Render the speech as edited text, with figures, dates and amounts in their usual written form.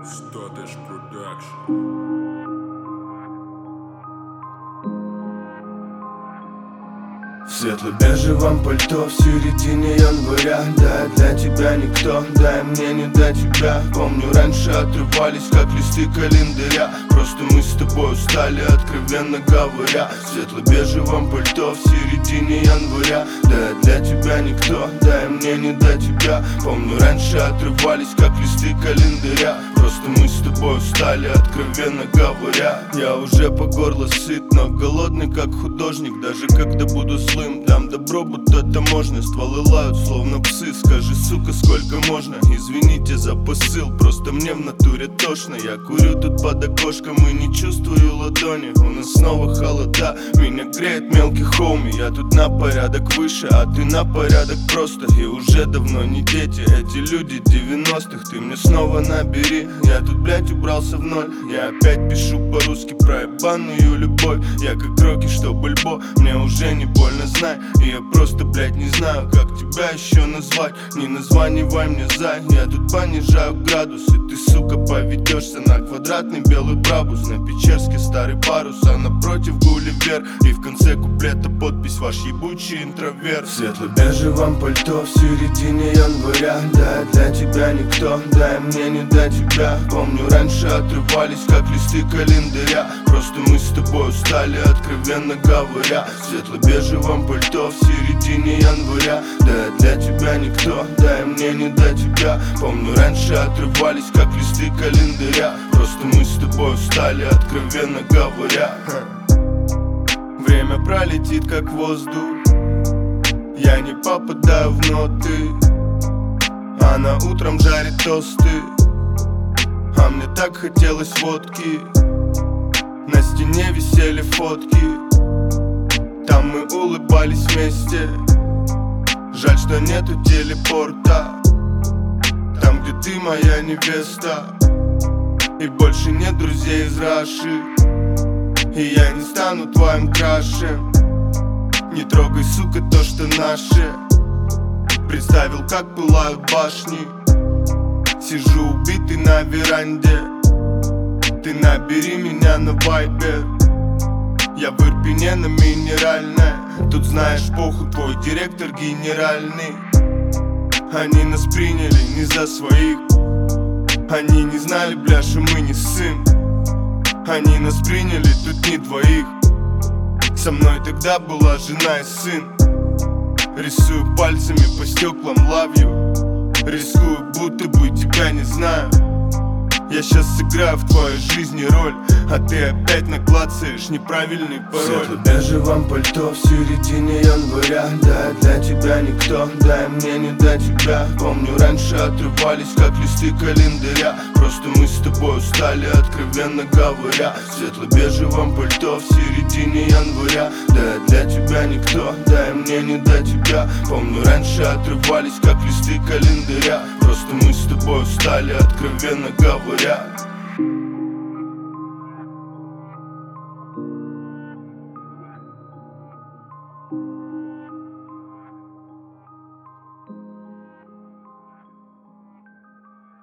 Статиш Продакшн. В светло-бежевом пальто в середине января. Да, я для тебя никто, да и мне не до тебя. Помню, раньше отрывались, как листы календаря. Просто мы с тобой устали, откровенно говоря. В светло-бежевом пальто в середине января. Да, я для тебя никто, да и мне не до тебя. Помню, раньше отрывались, как листы календаря. Просто мы с тобой устали, откровенно говоря. Я уже по горло сыт, но голодный, как художник. Даже когда буду злым, дам добро, будто это можно. Стволы лают, словно псы. Скажи, сука, сколько можно? Извините за посыл, просто мне в натуре тошно. Я курю тут под окошком и не чувствую ладони. У нас снова холода, меня греет мелкий хоуми. Я тут на порядок выше, а ты на порядок просто. И уже давно не дети, эти люди 90-х. Ты мне снова набери, я тут, блять, убрался в ноль. Я опять пишу по-русски про ебаную любовь. Я как Рокки, что Бальбо, мне уже не больно, знай. И я просто, блять, не знаю, как тебя еще назвать. Не названивай мне, зай, я тут понижаю градус. И ты, сука, поведешься на квадратный белый брабус. На Печерске старый парус, а напротив Гулливер. И в конце куплета подпись: ваш ебучий интроверт. В светло-бежевом пальто в середине января. Да, я для тебя никто, да и мне не до тебя. Помню, раньше отрывались, как листы календаря. Просто мы с тобой устали, откровенно говоря. В светло-бежевом пальто в середине января. Да, я для тебя никто, да и мне не до тебя. Помню, раньше отрывались, как листы календаря. Просто мы с тобой устали, откровенно говоря. Время пролетит, как воздух. Я не попадаю в ноты. Она утром жарит тосты, а мне так хотелось водки. На стене висели фотки, там мы улыбались вместе. Жаль, что нету телепорта, там, где ты моя невеста. И больше нет друзей из Раши, и я не стану твоим крашем. Не трогай, сука, то, что наше. Представил, как пылают башни. Сижу убитый на веранде. Ты набери меня на вайбер. Я в Ирпене на Минеральной. Тут, знаешь, похуй, твой директор генеральный. Они нас приняли не за своих. Они не знали, бля, что мы не сын. Они нас приняли, тут не двоих. Со мной тогда была жена и сын. Рисую пальцами по стеклам love you. Рискую, будто бы тебя не знаю. Я сейчас сыграю в твоей жизни роль, а ты опять наклацаешь неправильный пароль. В светло-бежевом пальто в середине января. Да, я для тебя никто, да и мне не до тебя. Помню, раньше отрывались, как листы календаря. Просто мы с тобой устали, откровенно говоря. В светло-бежевом пальто в середине января. Да, я для тебя никто, да и мне не до тебя. Помню, раньше отрывались, как листы календаря. Просто мы с тобой устали, откровенно говоря.